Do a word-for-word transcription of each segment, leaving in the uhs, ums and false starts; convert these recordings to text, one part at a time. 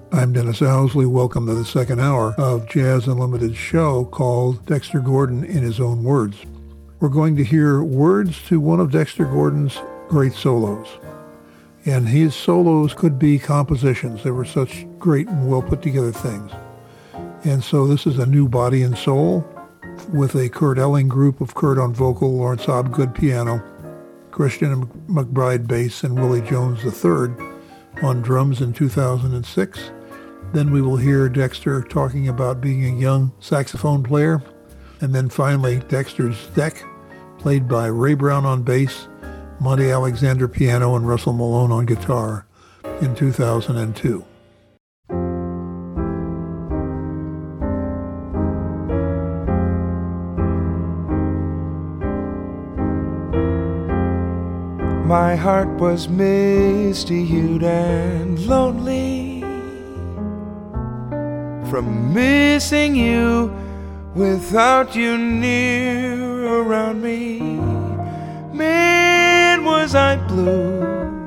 I'm Dennis Owsley. Welcome to the second hour of Jazz Unlimited's show called Dexter Gordon in His Own Words. We're going to hear words to one of Dexter Gordon's great solos. And his solos could be compositions. They were such great and well put together things. And so this is a new Body and Soul with a Kurt Elling group of Kurt on vocal, Lawrence Hobgood piano, Christian McBride bass, and Willie Jones the third on drums in two thousand six. Then we will hear Dexter talking about being a young saxophone player. And then finally, Dexter's Deck, played by Ray Brown on bass, Monty Alexander piano, and Russell Malone on guitar in two thousand two. My heart was misty-hued and lonely from missing you without you near around me. Man, was I blue.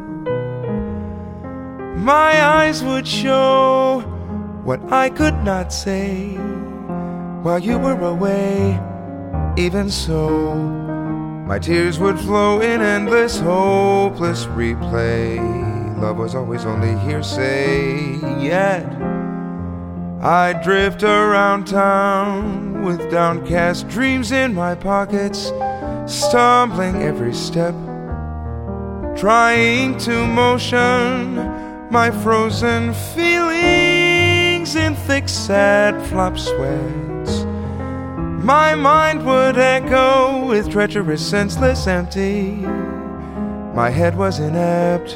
My eyes would show what I could not say while you were away. Even so, my tears would flow in endless, hopeless replay. Love was always only hearsay, yet I'd drift around town with downcast dreams in my pockets, stumbling every step, trying to motion my frozen feelings in thick, sad flop sweats. My mind would echo with treacherous, senseless, empty. My head was inept.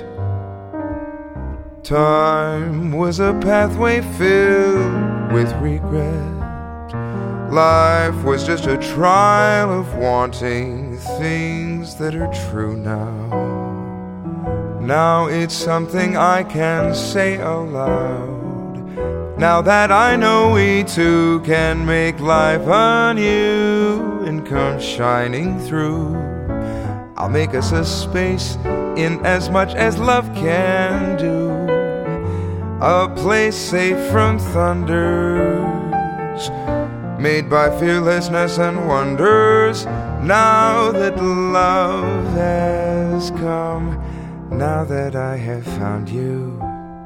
Time was a pathway filled with regret. Life was just a trial of wanting things that are true now. Now it's something I can say aloud. Now that I know we two can make life anew and come shining through, I'll make us a space in as much as love can do. A place safe from thunders, made by fearlessness and wonders. Now that love has come, now that I have found you,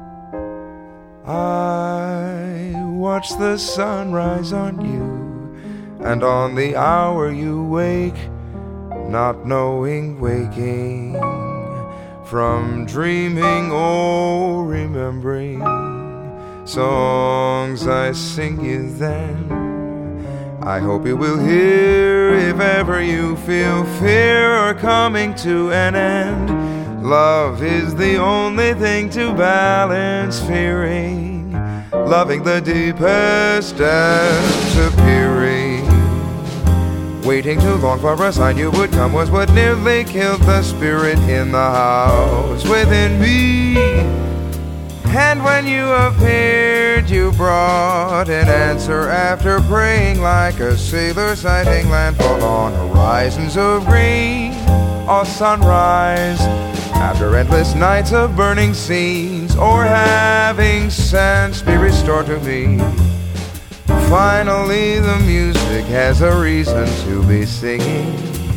I watch the sunrise on you, and on the hour you wake, not knowing waking from dreaming or remembering songs I sing you then. I hope you will hear if ever you feel fear or coming to an end. Love is the only thing to balance fearing, loving the deepest depths appearing. Waiting too long for a sign you would come was what nearly killed the spirit in the house within me. And when you appeared, you brought an answer after praying like a sailor sighting landfall on horizons of green or sunrise. After endless nights of burning scenes, or having sense be restored to me, finally the music has a reason to be singing.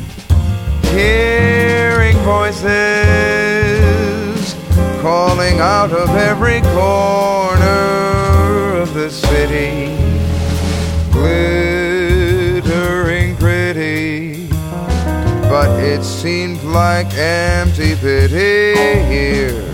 Hearing voices calling out of every corner of the city, glittering pretty, but it seemed like empty pity here.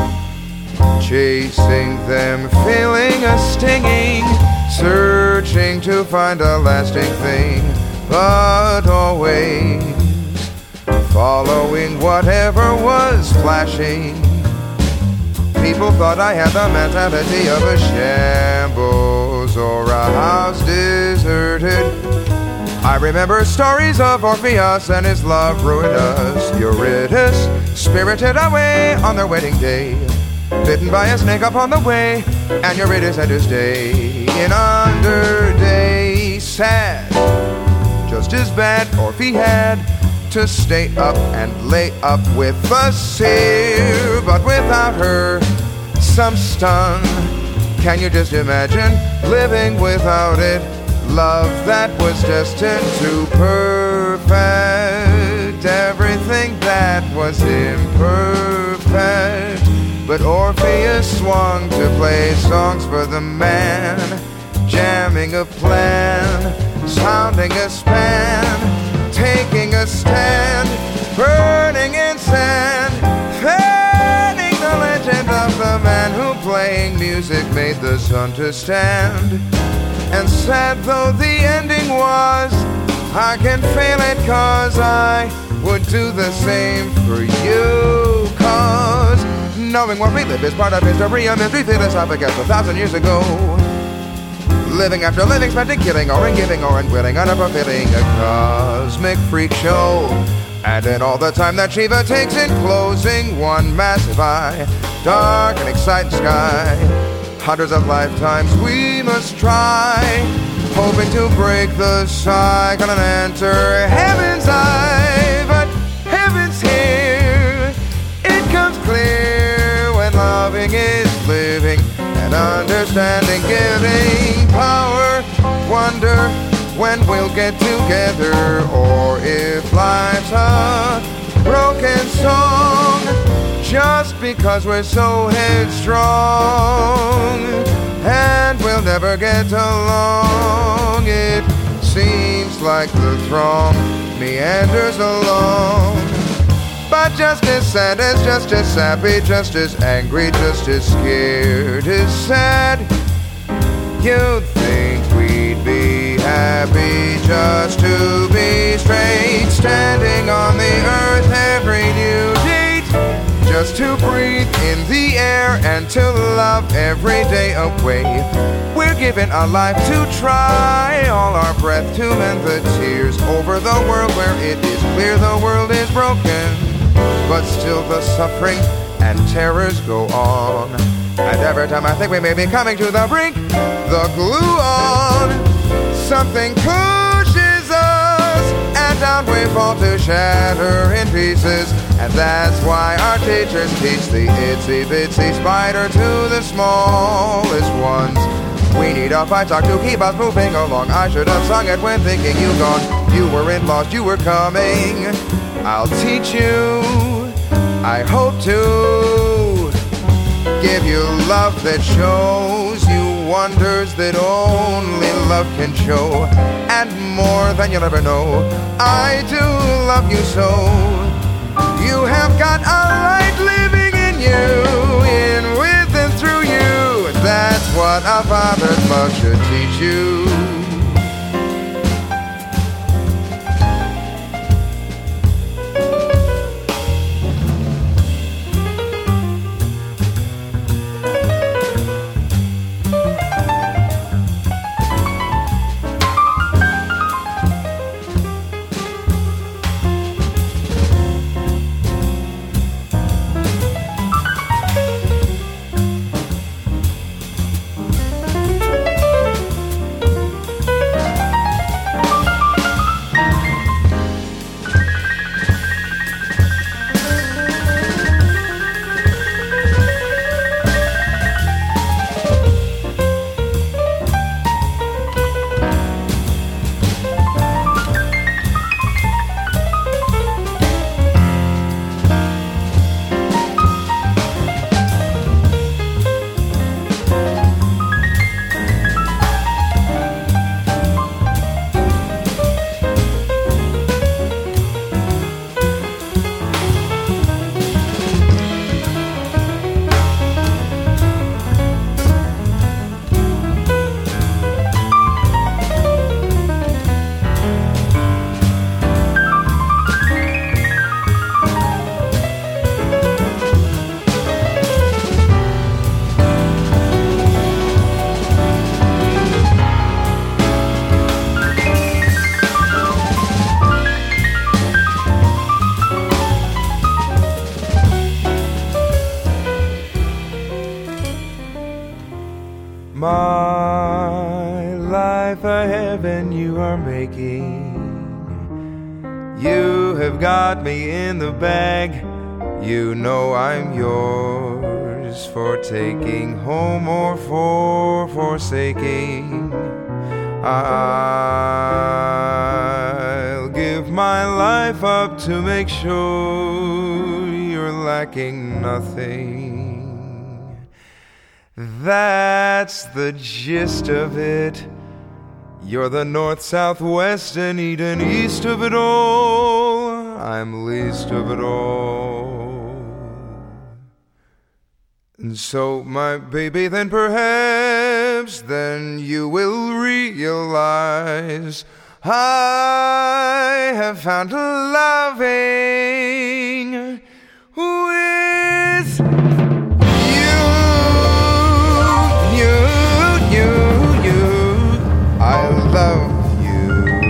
Chasing them, feeling a stinging, searching to find a lasting thing, but always following whatever was flashing. People thought I had the mentality of a shambles or a house deserted. I remember stories of Orpheus and his love ruinous Eurydice, spirited away on their wedding day, bitten by a snake upon the way, and Eurydice had to stay in under day. Sad, just as bad, Orphe had to stay up and lay up with the seer, but without her, some stun Can you just imagine living without it? Love that was destined to perfect everything that was imperfect. But Orpheus swung to play songs for the man, jamming a plan, sounding a span, taking a stand, burning in sand, fanning the legend of the man who playing music made the sun to stand. And sad though the ending was, I can feel it cause I would do the same for you. Cause knowing what we live is part of history, a mystery philosophic as a thousand years ago. Living after living, spending, killing, or in giving, or in willing, on a fulfilling a cosmic freak show. And in all the time that Shiva takes in closing one massive eye, dark and exciting sky, hundreds of lifetimes we must try, hoping to break the cycle and enter heaven's eye. But heaven's here, it comes clear when loving is living and understanding giving power. Wonder when we'll get together, or if life's a broken song just because we're so headstrong and we'll never get along. It seems like the throng meanders along, but just as sad as, just as sappy, just as angry, just as scared as sad. You'd think we'd be happy just to be straight, standing on the earth every new date, just to breathe in the air and to love every day away. We're given a life to try, all our breath to mend the tears over the world where it is clear the world is broken, but still the suffering and terrors go on. And every time I think we may be coming to the brink, the glue on, something pushes us, and down we fall to shatter in pieces. And that's why our teachers teach the itsy bitsy spider to the smallest ones. We need a fight talk to keep us moving along. I should have sung it when thinking you gone. You weren't lost, you were coming. I'll teach you, I hope to give you love that shows you wonders that only love can show, and more than you'll ever know. I do love you so. You have got a light living in you, in, with, and through you. That's what a father's love should teach you. My life a heaven you are making. You have got me in the bag. You know I'm yours. choose for taking home or for forsaking. I'll give my life up to make sure you're lacking nothing. That's the gist of it. You're the north, south, west, and Eden, east of it all. I'm least of it all. And so, my baby, then perhaps then you will realize I have found a loving with you, you, you, you. I love you.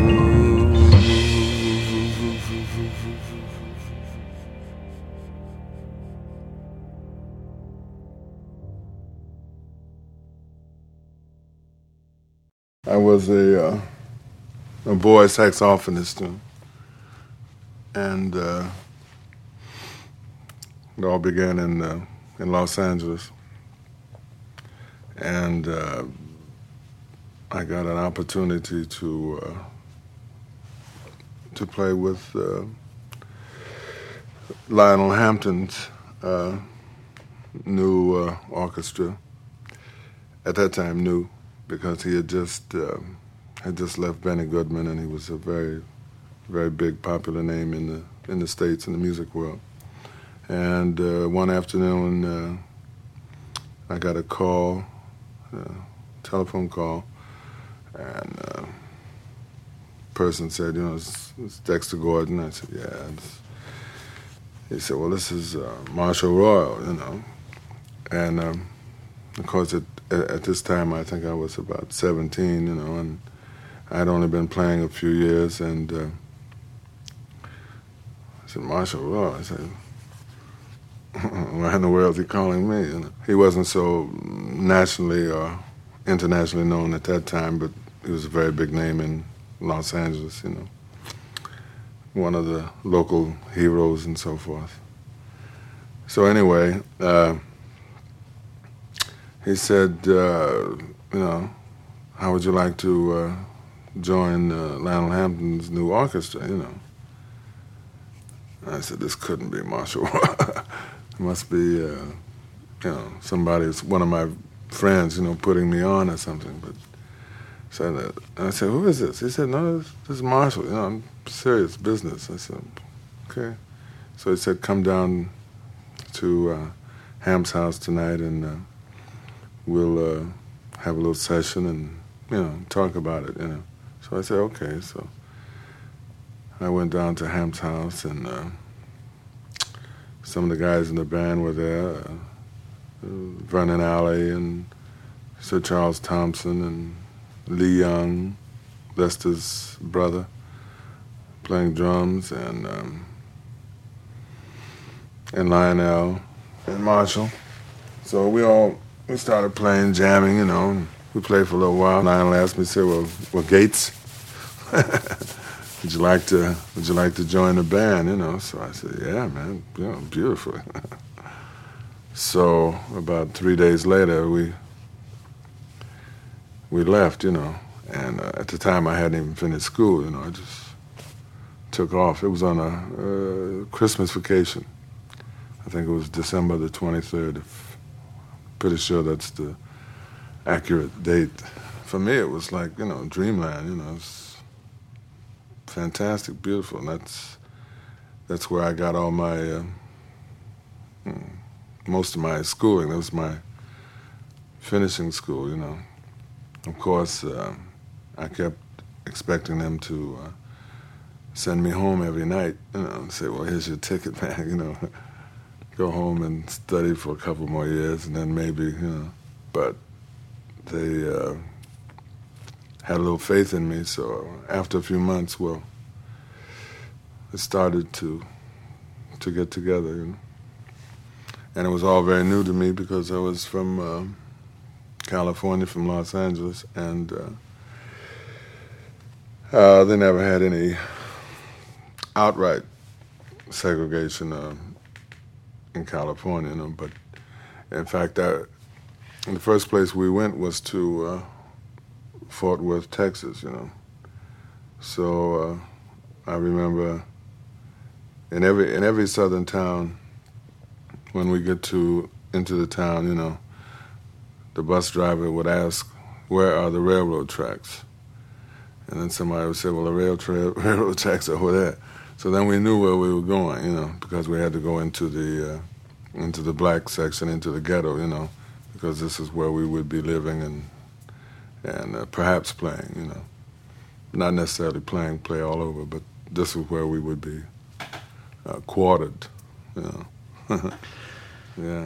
I was a, uh, a boy saxophonist, and uh, it all began in uh, in Los Angeles, and uh, I got an opportunity to uh, to play with uh, Lionel Hampton's uh, new uh, orchestra. At that time, new, because he had just uh, had just left Benny Goodman, and he was a very, very big, popular name in the in the States in the music world. And uh, one afternoon, uh, I got a call, a telephone call, and uh, person said, you know, it's, it's Dexter Gordon. I said, yeah. It's, he said, well, this is uh, Marshall Royal, you know. And um, of course, it, at this time, I think I was about seventeen, you know, and I'd only been playing a few years, and uh, I said, Marshall Royal. I said, why in the world is he calling me? You know? He wasn't so nationally or internationally known at that time, but he was a very big name in Los Angeles, you know. One of the local heroes and so forth. So anyway, uh, he said, uh, you know, how would you like to uh, join uh, Lionel Hampton's new orchestra, you know? I said, this couldn't be Marshall. It must be, uh, you know, somebody, one of my friends, you know, putting me on or something. But said that. And I said, who is this? He said, no, this, this is Marshall. You know, I'm serious business. I said, okay. So he said, come down to uh, Ham's house tonight, and uh, we'll uh, have a little session and, you know, talk about it, you know. So I said, okay. So I went down to Ham's house, and uh, some of the guys in the band were there, uh, Vernon Alley and Sir Charles Thompson and Lee Young, Lester's brother, playing drums, and um, and Lionel and Marshall. So we all we started playing, jamming, you know. And we played for a little while. Lionel asked me, said, "Well, well, Gates, would you like to would you like to join the band?" You know. So I said, "Yeah, man, you know, beautiful." So about three days later, we we left, you know. And uh, at the time, I hadn't even finished school, you know. I just took off. It was on a uh, Christmas vacation. I think it was December the twenty-third. If, pretty sure that's the accurate date. For me, it was like, you know, dreamland, you know. It's fantastic, beautiful. And that's, that's where I got all my, uh, most of my schooling. That was my finishing school, you know. Of course, uh, I kept expecting them to uh, send me home every night, you know, and say, well, here's your ticket, man, you know. Go home and study for a couple more years, and then maybe, you know. But they uh, had a little faith in me, so after a few months, well, it started to to get together, you know. And it was all very new to me because I was from uh, California, from Los Angeles, and uh, uh, they never had any outright segregation uh, in California, you know, but In fact, I, the first place we went was to uh, Fort Worth, Texas, you know. So uh, I remember in every in every southern town, when we get to into the town, you know, the bus driver would ask, "Where are the railroad tracks?" And then somebody would say, "Well, the rail tra- railroad tracks are over there." So then we knew where we were going, you know, because we had to go into the uh, into the black section, into the ghetto, you know, because this is where we would be living and and uh, perhaps playing, you know, not necessarily playing play all over, but this is where we would be uh, quartered, you know. Yeah.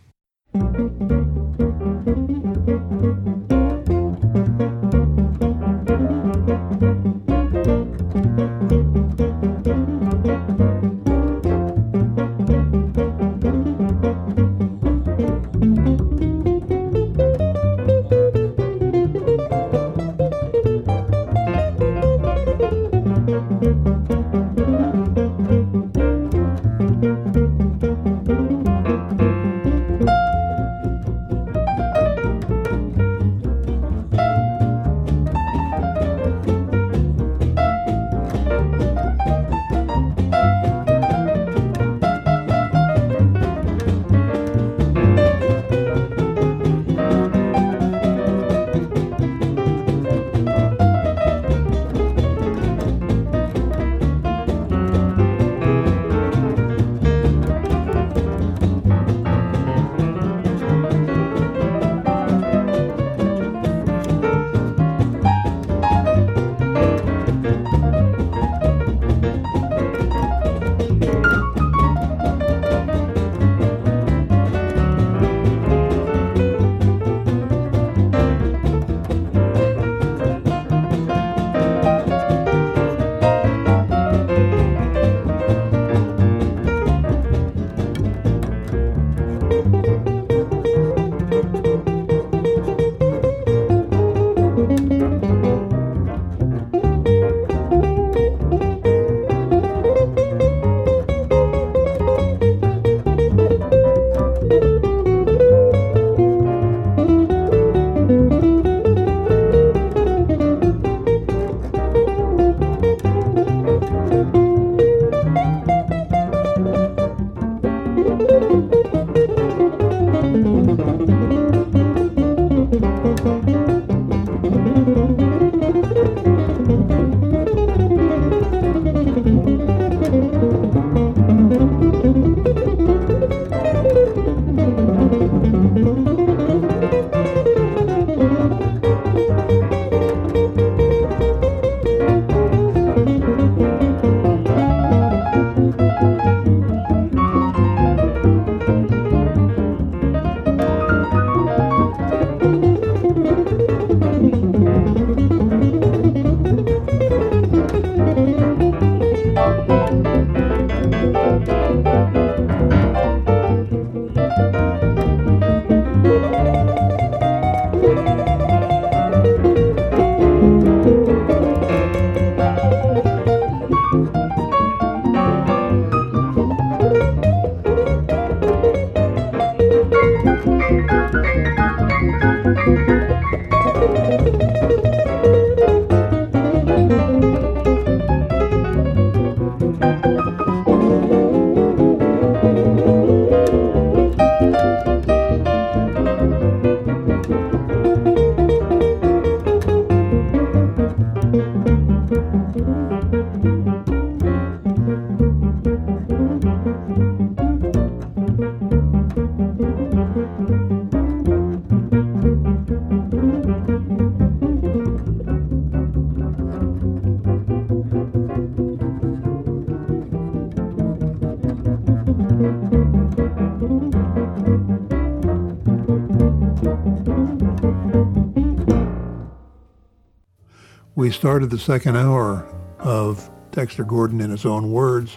We started the second hour of Dexter Gordon in his own words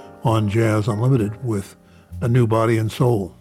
on Jazz Unlimited with A New Body and Soul.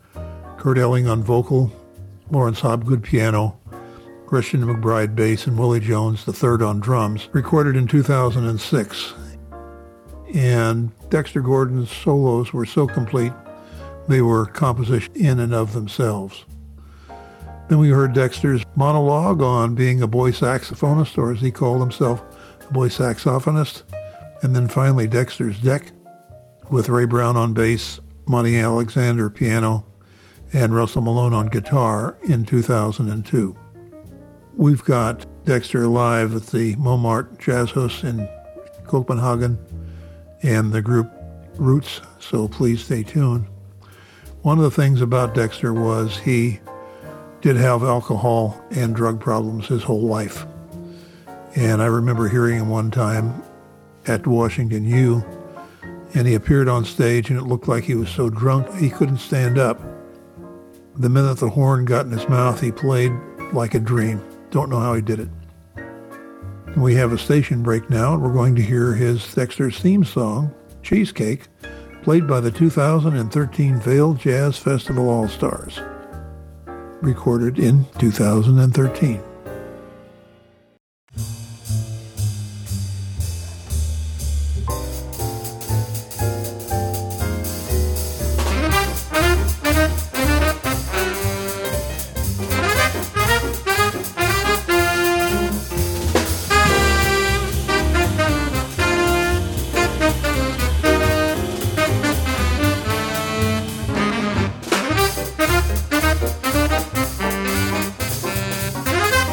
Kurt Elling on vocal, Lawrence Hobgood piano, Christian McBride bass, and Willie Jones the third on drums, recorded in two thousand six. And Dexter Gordon's solos were so complete, They were composition in and of themselves. Then we heard Dexter's monologue on being a boy saxophonist, or as he called himself, a boy saxophonist. And then finally Dexter's Deck with Ray Brown on bass, Monty Alexander piano, and Russell Malone on guitar in two thousand two. We've got Dexter live at the Momart Jazzhus in Copenhagen and the group Roots, so please stay tuned. One of the things about Dexter was he did have alcohol and drug problems his whole life. And I remember hearing him one time at Washington U, and he appeared on stage and it looked like he was so drunk he couldn't stand up. The minute the horn got in his mouth, he played like a dream. Don't know how he did it. We have a station break now, and we're going to hear his Dexter's theme song, Cheesecake, played by the two thousand thirteen Vail Jazz Festival All-Stars, recorded in two thousand thirteen. Thank you.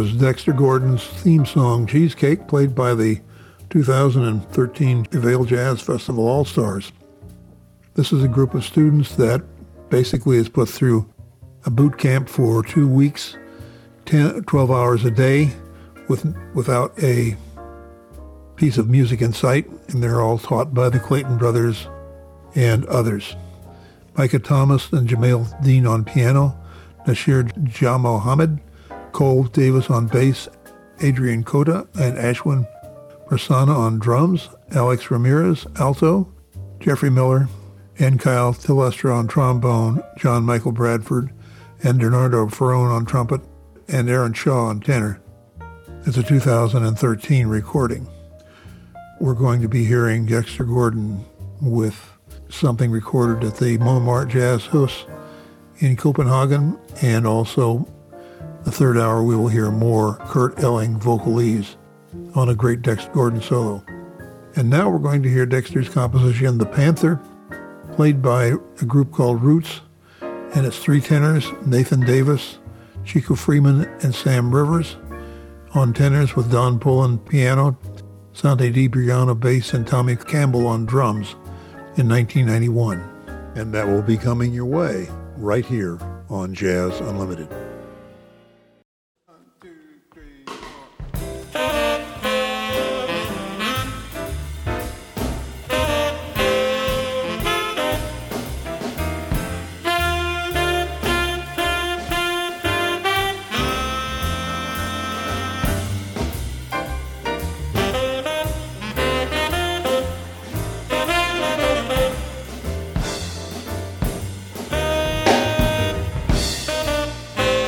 was Dexter Gordon's theme song, Cheesecake, played by the two thousand thirteen Avail Jazz Festival All-Stars. This is a group of students that basically is put through a boot camp for two weeks, ten, twelve hours a day, with without a piece of music in sight, and they're all taught by the Clayton brothers and others. Micah Thomas and Jamail Dean on piano, Nasir Jah Mohammed, Cole Davis on bass, Adrian Cota and Ashwin Prasanna on drums, Alex Ramirez, alto, Jeffrey Miller, and Kyle Tilestra on trombone, John Michael Bradford, and Bernardo Ferrone on trumpet, and Aaron Shaw on tenor. It's a two thousand thirteen recording. We're going to be hearing Dexter Gordon with something recorded at the Montmartre Jazz Hus in Copenhagen, and also the third hour we will hear more Kurt Elling vocalese on a great Dexter Gordon solo. And now we're going to hear Dexter's composition, The Panther, played by a group called Roots, and it's three tenors, Nathan Davis, Chico Freeman, and Sam Rivers on tenors, with Don Pullen piano, Sante DiBriano bass, and Tommy Campbell on drums in nineteen ninety-one. And that will be coming your way right here on Jazz Unlimited. Thank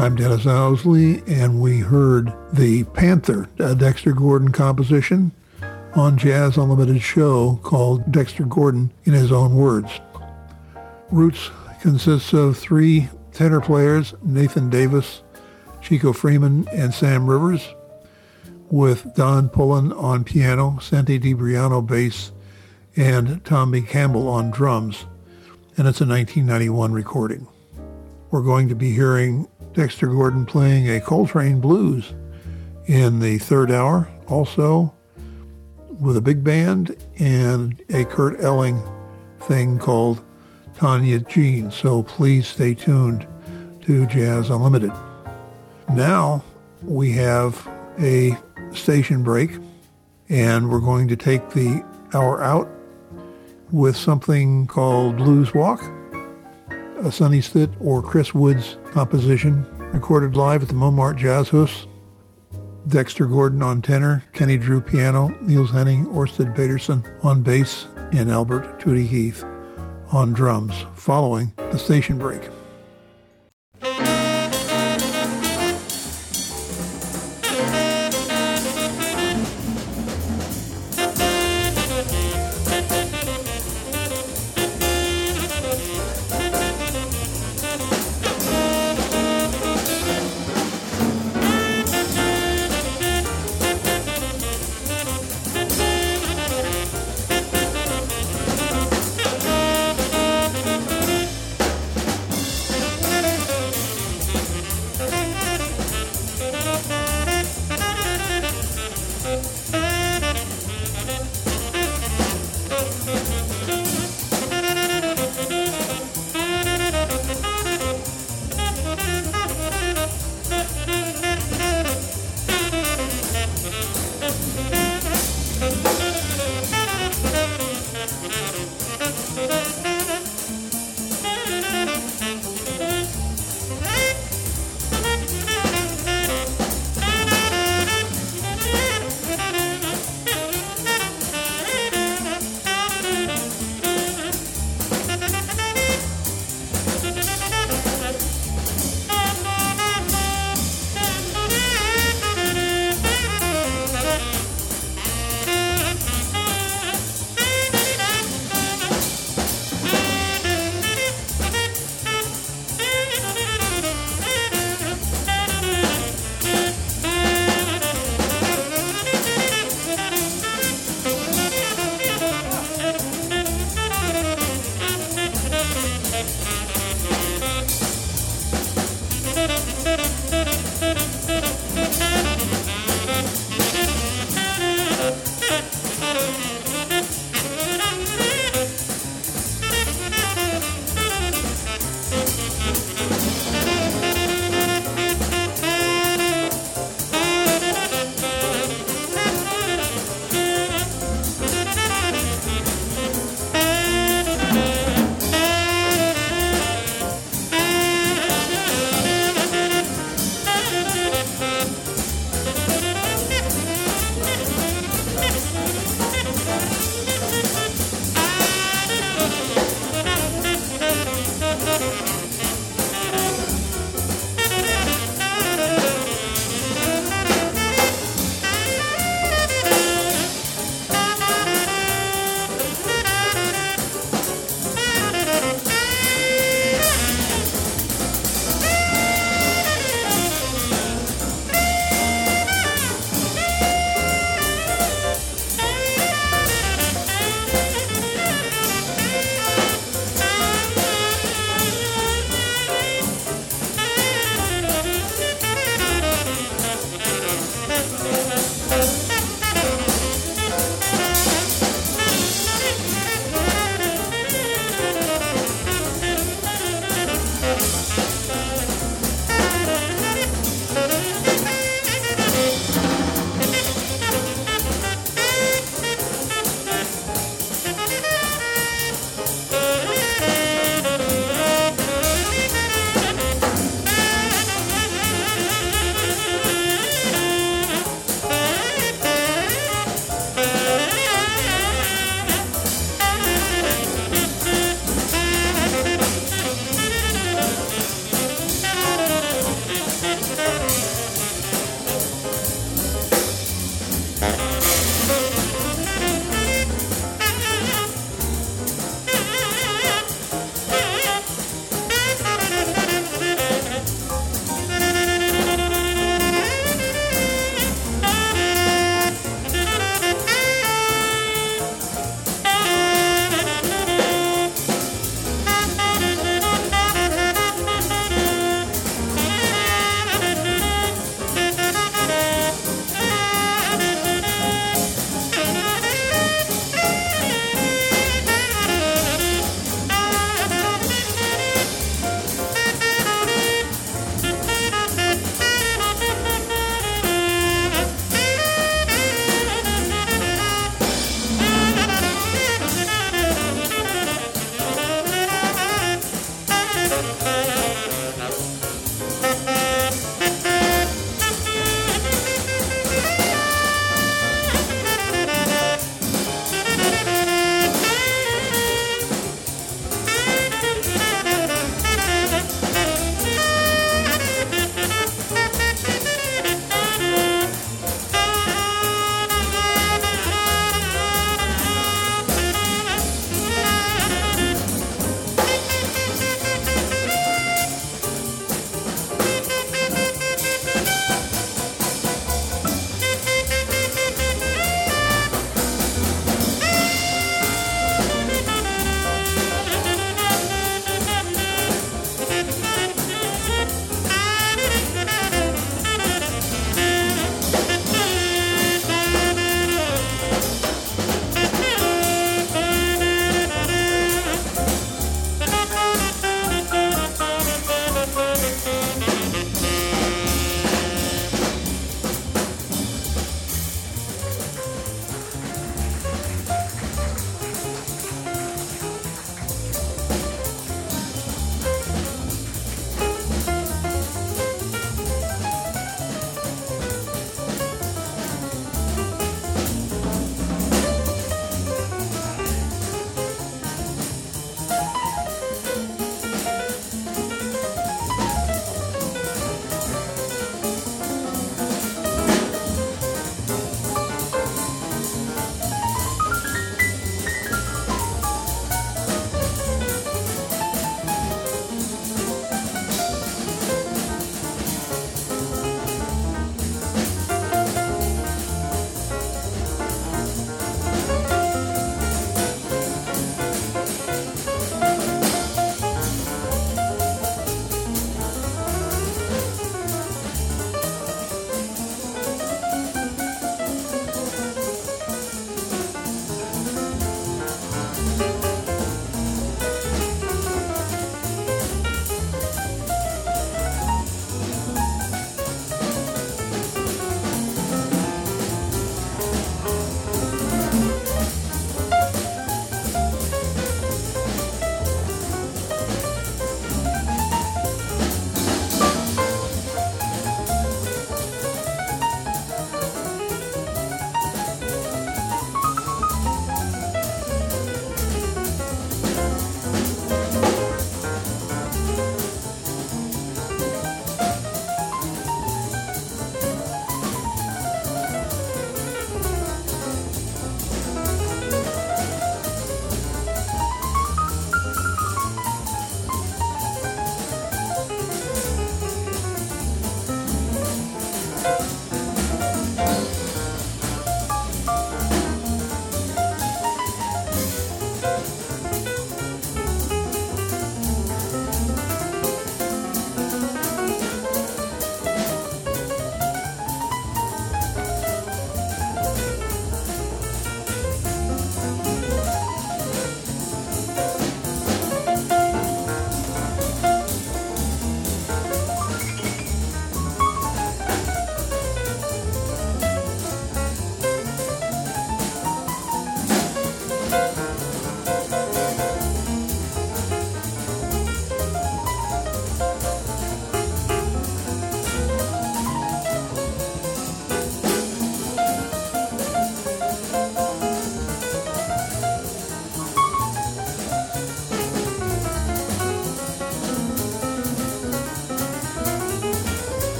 I'm Dennis Owsley, and we heard The Panther, a Dexter Gordon composition on Jazz Unlimited show called Dexter Gordon in His Own Words. Roots consists of three tenor players, Nathan Davis, Chico Freeman, and Sam Rivers, with Don Pullen on piano, Santi DiBriano bass, and Tommy Campbell on drums, and it's a nineteen ninety-one recording. We're going to be hearing Dexter Gordon playing a Coltrane blues in the third hour, also with a big band and a Kurt Elling thing called Tanya Jean. So please stay tuned to Jazz Unlimited. Now we have a station break, and we're going to take the hour out with something called Blues Walk, a Sonny Stitt or Chris Woods composition, recorded live at the Montmartre Jazz House. Dexter Gordon on tenor, Kenny Drew piano, Niels Henning, Orsted Peterson on bass, and Albert Tootie Heath on drums, following the station break.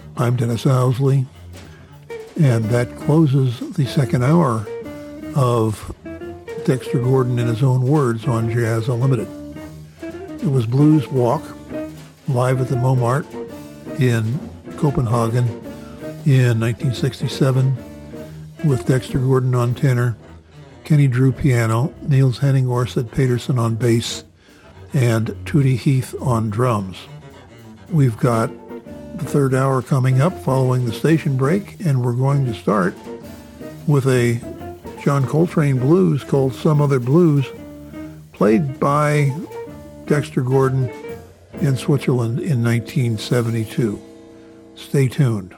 I'm Dennis Owsley, and that closes the second hour of Dexter Gordon in his own words on Jazz Unlimited. It was Blues Walk, live at the Momart in Copenhagen in nineteen sixty-seven, with Dexter Gordon on tenor, Kenny Drew piano, Niels Henning Orsted Peterson on bass, and Tootie Heath on drums. We've got the third hour coming up following the station break, and we're going to start with a John Coltrane blues called Some Other Blues, played by Dexter Gordon in Switzerland in nineteen seventy-two. Stay tuned.